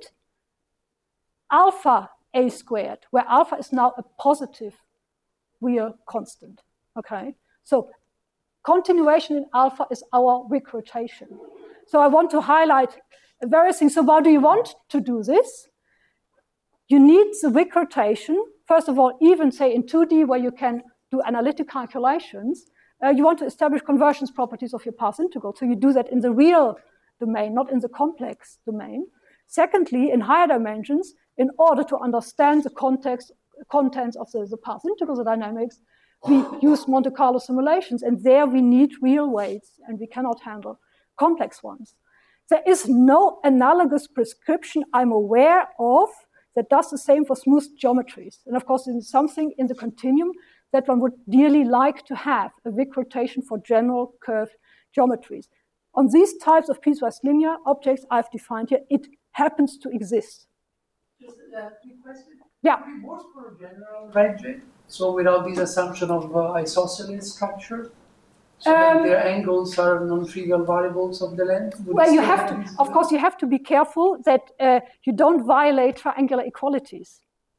alpha a squared, where alpha is now a positive real constant. Okay, so continuation in alpha is our Wick rotation. So I want to highlight various things. So why do you want to do this? You need the Wick rotation. First of all, even say in two D where you can do analytic calculations, uh, you want to establish convergence properties of your path integral. So you do that in the real domain, not in the complex domain. Secondly, in higher dimensions, in order to understand the context, contents of the, the path integral, the dynamics, we use Monte Carlo simulations, and there we need real weights, and we cannot handle complex ones. There is no analogous prescription I'm aware of that does the same for smooth geometries. And of course, it's something in the continuum that one would dearly like to have, a Wick rotation for general curved geometries. On these types of piecewise linear objects I've defined here, it happens to exist. Just a quick question. Yeah. It works for a general wedge, so without this assumption of uh, isosceles structure, so Um, that their angles are non-trivial variables of the length. Would Well, it you still have to, this, of uh, course, you have to be careful that uh, you don't violate triangular equalities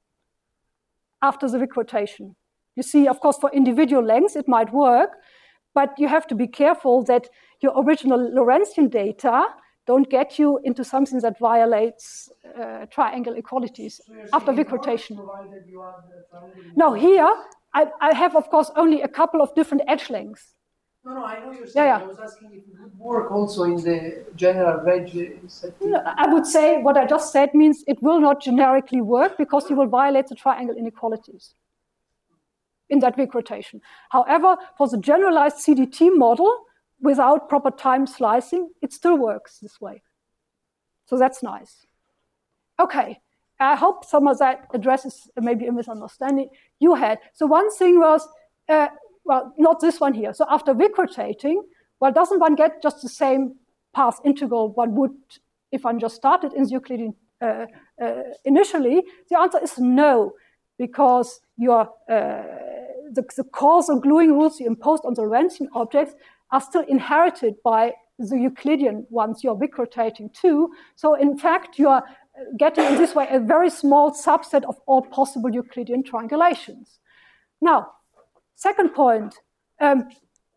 after the Wick rotation. You see, of course, for individual lengths, it might work, but you have to be careful that your original Lorentzian data don't get you into something that violates uh, triangle equalities so you're after saying Wick it works rotation. provided you have the triangle Now here, I, I have, of course, only a couple of different edge lengths. No, no, I know you're saying. Yeah, yeah. I was asking if it would work also in the general wedge setting. No, I would say what I just said means it will not generically work because you will violate the triangle inequalities in that Wick rotation. However, for the generalized C D T model, without proper time slicing, it still works this way. So that's nice. Okay, I hope some of that addresses maybe a misunderstanding you had. So one thing was, uh, well, not this one here. So after Wick rotating, well, doesn't one get just the same path integral one would if one just started in the Euclidean uh, uh, initially? The answer is no, because your uh, the, the causal gluing rules you imposed on the Lorentzian objects are still inherited by the Euclidean ones you're Wick rotating to. So in fact, you are getting in this way a very small subset of all possible Euclidean triangulations. Now, second point, um,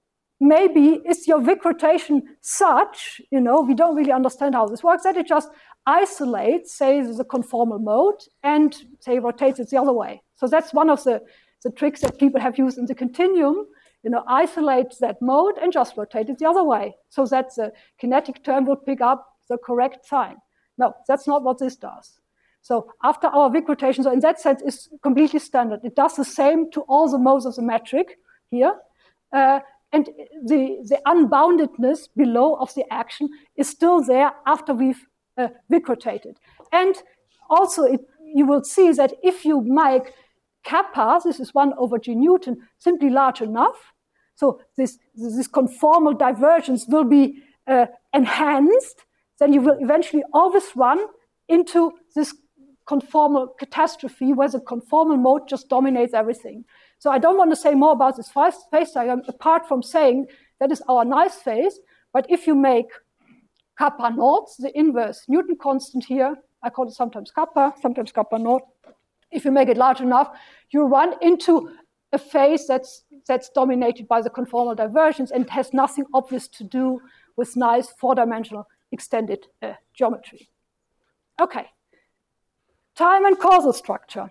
maybe is your Wick rotation such, you know, we don't really understand how this works, that it just isolates, say, the conformal mode and, say, rotates it the other way. So that's one of the, the tricks that people have used in the continuum, you know, isolate that mode and just rotate it the other way so that the kinetic term will pick up the correct sign. No, that's not what this does. So after our Wick rotation, so in that sense, it's completely standard. It does the same to all the modes of the metric here. Uh, and the, the unboundedness below of the action is still there after we've uh, Wick rotated. And also, it, you will see that if you make kappa, this is one over G Newton, simply large enough, so this, this conformal divergence will be uh, enhanced, then you will eventually always run into this conformal catastrophe where the conformal mode just dominates everything. So I don't want to say more about this phase diagram apart from saying that is our nice phase, but if you make kappa naught, the inverse Newton constant here, I call it sometimes kappa, sometimes kappa naught, if you make it large enough, you run into a phase that's, that's dominated by the conformal divergence and has nothing obvious to do with nice four-dimensional extended uh, geometry. Okay, time and causal structure.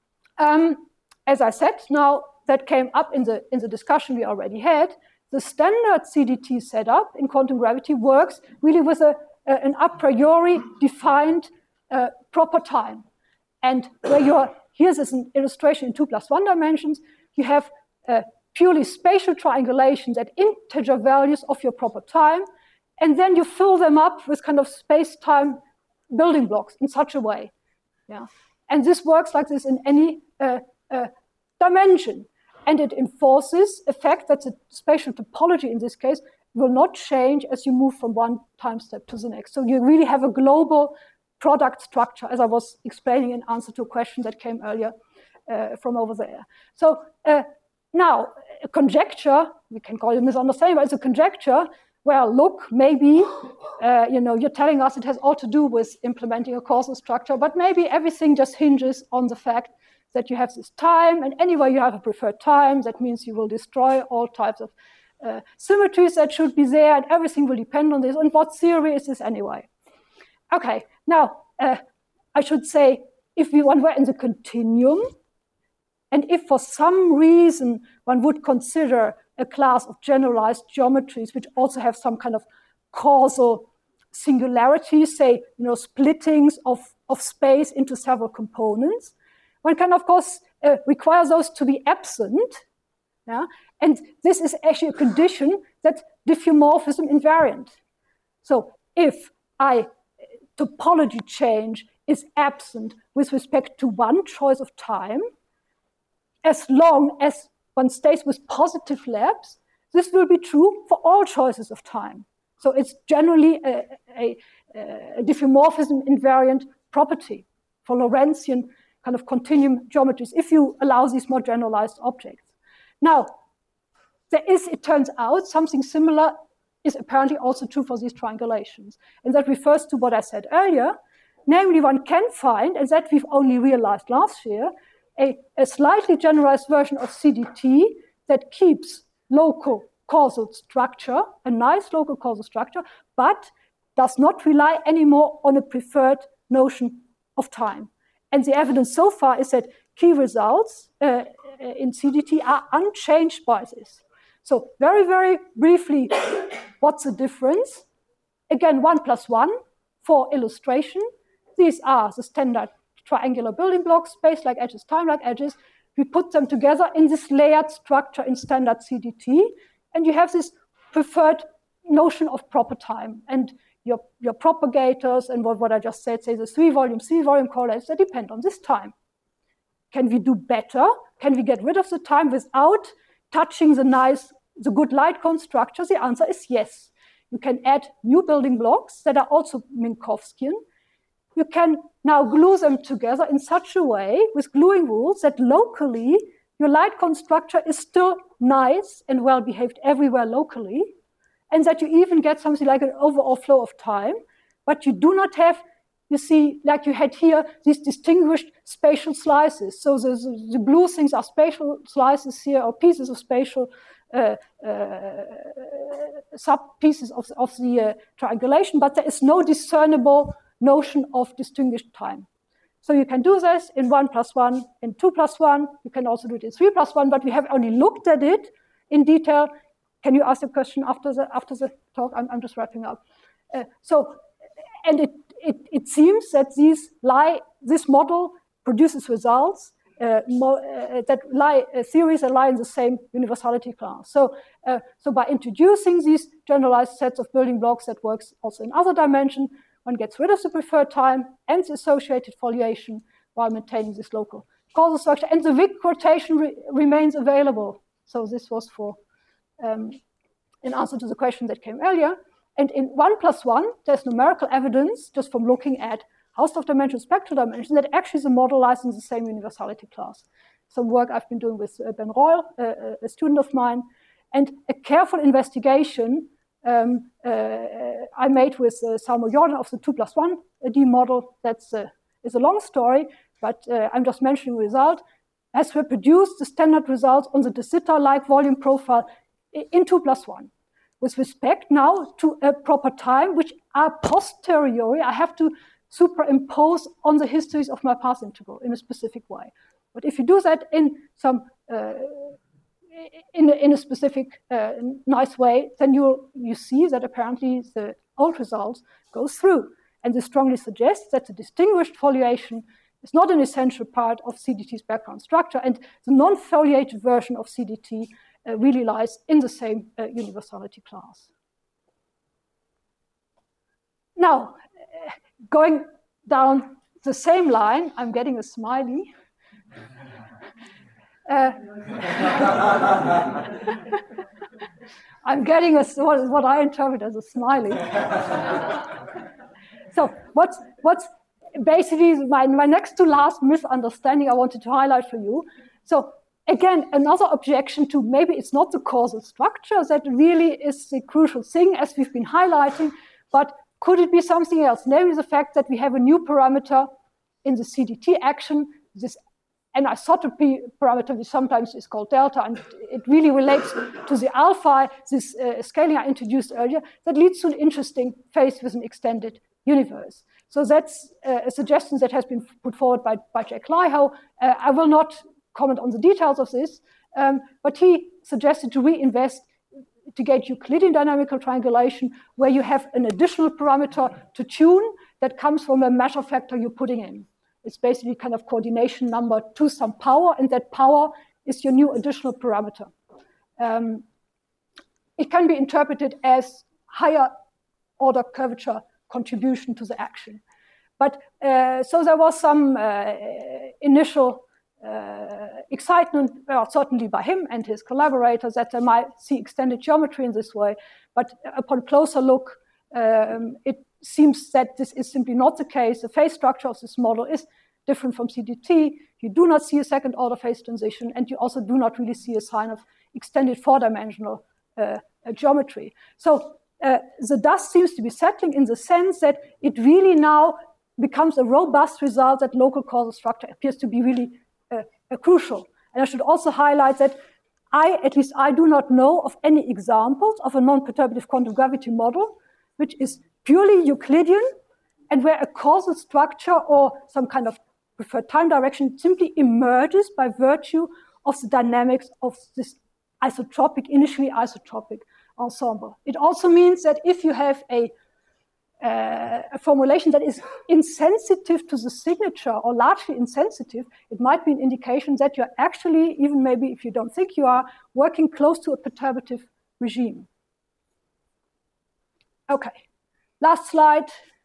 Um, as I said, now that came up in the, in the discussion we already had, the standard C D T setup in quantum gravity works really with a, a, an a priori defined uh, proper time. And where you're, here's an illustration in two plus one dimensions, you have uh, purely spatial triangulations at integer values of your proper time, and then you fill them up with kind of space-time building blocks in such a way. Yeah. And this works like this in any uh, uh, dimension. And it enforces a fact that the spatial topology in this case will not change as you move from one time step to the next. So you really have a global product structure, as I was explaining in answer to a question that came earlier uh, from over there. So uh, now, a conjecture, we can call it misunderstanding, but it's a conjecture. Well, look, maybe, uh, you know, you're telling us it has all to do with implementing a causal structure, but maybe everything just hinges on the fact that you have this time, and anyway you have a preferred time, that means you will destroy all types of uh, symmetries that should be there, and everything will depend on this. And what theory is this anyway? Okay, now, uh, I should say, if we, one were in the continuum, and if for some reason one would consider a class of generalized geometries which also have some kind of causal singularities, say, you know, splittings of, of space into several components, one can, of course, uh, require those to be absent. Yeah? And this is actually a condition that's diffeomorphism invariant. So if I topology change is absent with respect to one choice of time, as long as one stays with positive labs, this will be true for all choices of time. So it's generally a, a, a diffeomorphism invariant property for Lorentzian kind of continuum geometries, if you allow these more generalized objects. Now, there is, it turns out, something similar is apparently also true for these triangulations. And that refers to what I said earlier. Namely, one can find, and that we've only realized last year, a, a slightly generalized version of C D T that keeps local causal structure, a nice local causal structure, but does not rely anymore on a preferred notion of time. And the evidence so far is that key results uh, in C D T are unchanged by this. So very, very briefly, what's the difference? Again, one plus one for illustration. These are the standard triangular building blocks, space-like edges, time-like edges. We put them together in this layered structure in standard C D T, and you have this preferred notion of proper time. And your, your propagators and what, what I just said, say the three volume, three volume correlates, they depend on this time. Can we do better? Can we get rid of the time without touching the nice, the good light cone structure? The answer is yes. You can add new building blocks that are also Minkowskian. You can now glue them together in such a way with gluing rules that locally your light cone structure is still nice and well behaved everywhere locally, and that you even get something like an overall flow of time, but you do not have, you see, like you had here, these distinguished spatial slices. So the, the, the blue things are spatial slices here, or pieces of spatial uh, uh, sub-pieces of, of the uh, triangulation, but there is no discernible notion of distinguished time. So you can do this in one plus one, in two plus one. You can also do it in three plus one, but we have only looked at it in detail. Can you ask a question after the after the talk? I'm, I'm just wrapping up. Uh, so, and it, it it seems that these lie. This model produces results uh, more, uh, that lie uh, theories that lie in the same universality class. So, uh, so by introducing these generalized sets of building blocks that works also in other dimension, one gets rid of the preferred time and the associated foliation while maintaining this local causal structure. And the Wick quotation re remains available. So this was for um, in answer to the question that came earlier. And in one plus one, there's numerical evidence just from looking at Hausdorff dimension, spectral dimension, that actually the model lies in the same universality class. Some work I've been doing with uh, Ben Royal, uh, a student of mine, and a careful investigation Um, uh, I made with uh, Salmo Jordan of the two plus one D model. That's uh, is a long story, but uh, I'm just mentioning the result. Has reproduced the standard results on the de Sitter-like volume profile in two plus one. With respect now to a proper time, which a posteriori I have to superimpose on the histories of my path integral in a specific way. But if you do that in some uh, In a, in a specific uh, nice way, then you you see that apparently the old results goes through. And this strongly suggests that the distinguished foliation is not an essential part of C D T's background structure, and the non-foliated version of C D T uh, really lies in the same uh, universality class. Now, uh, going down the same line, I'm getting a smiley. Uh, I'm getting a, what, what I interpret as a smiley. So what's, what's basically my, my next to last misunderstanding I wanted to highlight for you. So again, another objection to maybe it's not the causal structure that really is the crucial thing as we've been highlighting, but could it be something else? Namely the fact that we have a new parameter in the C D T action, this anisotropy parameter, which sometimes is called delta, and it really relates to the alpha, this uh, scaling I introduced earlier, that leads to an interesting phase with an extended universe. So that's uh, a suggestion that has been put forward by, by Jack Lyhow. Uh, I will not comment on the details of this, um, but he suggested to reinvest to get Euclidean dynamical triangulation, where you have an additional parameter to tune that comes from a measure factor you're putting in. It's basically kind of coordination number to some power, and that power is your new additional parameter. Um, it can be interpreted as higher order curvature contribution to the action. But uh, so there was some uh, initial uh, excitement, well, certainly by him and his collaborators, that they might see extended geometry in this way. But upon closer look, um, it seems that this is simply not the case. The phase structure of this model is different from C D T. You do not see a second order phase transition, and you also do not really see a sign of extended four-dimensional uh, geometry. So uh, the dust seems to be settling in the sense that it really now becomes a robust result that local causal structure appears to be really uh, uh, crucial. And I should also highlight that I, at least I do not know of any examples of a non-perturbative quantum gravity model which is purely Euclidean and where a causal structure or some kind of preferred time direction simply emerges by virtue of the dynamics of this isotropic, initially isotropic ensemble. It also means that if you have a, uh, a formulation that is insensitive to the signature or largely insensitive, it might be an indication that you're actually, even maybe if you don't think you are, working close to a perturbative regime. Okay, last slide.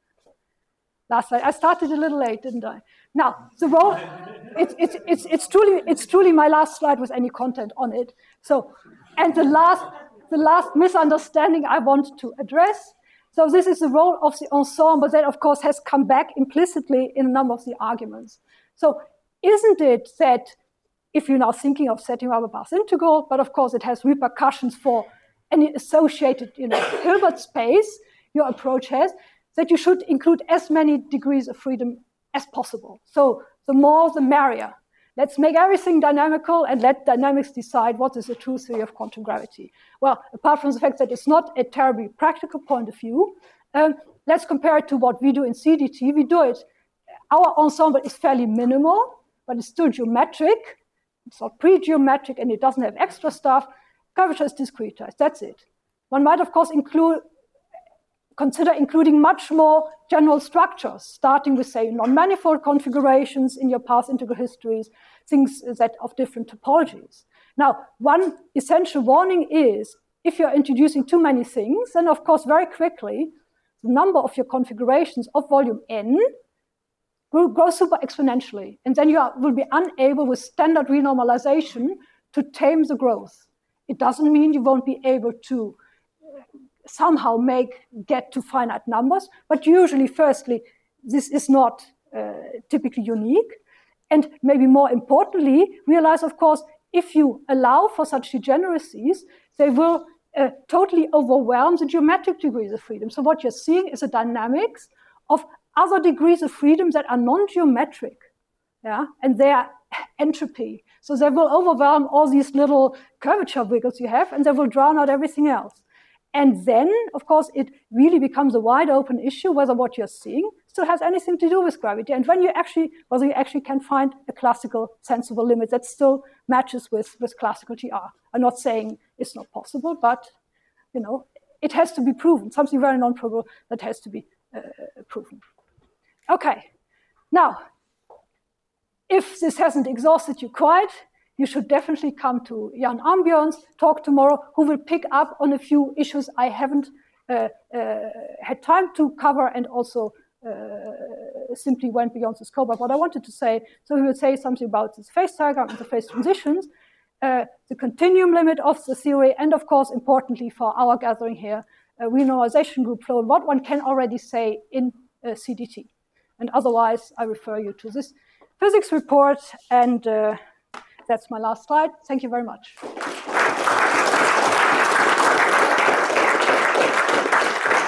Last slide. I started a little late, didn't I? Now, the role, it's, it's, it's, it's, truly, it's truly my last slide with any content on it. So, and the last, the last misunderstanding I want to address. So this is the role of the ensemble that, of course, has come back implicitly in a number of the arguments. So isn't it that if you're now thinking of setting up a Barth integral, but of course it has repercussions for any associated, you know, Hilbert space your approach has, that you should include as many degrees of freedom as possible. So the more, the merrier. Let's make everything dynamical and let dynamics decide what is the true theory of quantum gravity. Well, apart from the fact that it's not a terribly practical point of view, um, let's compare it to what we do in C D T. We do it, our ensemble is fairly minimal, but it's still geometric. It's not pre-geometric and it doesn't have extra stuff. Curvature is discretized, that's it. One might, of course, include consider including much more general structures, starting with, say, non-manifold configurations in your path integral histories, things that of different topologies. Now, one essential warning is, if you're introducing too many things, then of course, very quickly, the number of your configurations of volume n will grow super exponentially. And then you are, will be unable with standard renormalization to tame the growth. It doesn't mean you won't be able to somehow make get to finite numbers, but usually, firstly, this is not uh, typically unique. And maybe more importantly, realize, of course, if you allow for such degeneracies, they will uh, totally overwhelm the geometric degrees of freedom. So what you're seeing is a dynamics of other degrees of freedom that are non-geometric, yeah, and their entropy. So they will overwhelm all these little curvature wiggles you have, and they will drown out everything else. And then, of course, it really becomes a wide open issue whether what you're seeing still has anything to do with gravity. And when you actually, whether you actually can find a classical sensible limit that still matches with, with classical G R. I'm not saying it's not possible, but, you know, it has to be proven. Something very non-probable that has to be uh, proven. Okay, now, if this hasn't exhausted you quite, you should definitely come to Jan Ambjörn's talk tomorrow, who will pick up on a few issues I haven't uh, uh, had time to cover and also uh, simply went beyond the scope of what I wanted to say. So he will say something about this phase diagram and the phase transitions, uh, the continuum limit of the theory, and of course, importantly for our gathering here, a renormalization group flow, what one can already say in uh, C D T. And otherwise, I refer you to this physics report, and uh, that's my last slide. Thank you very much.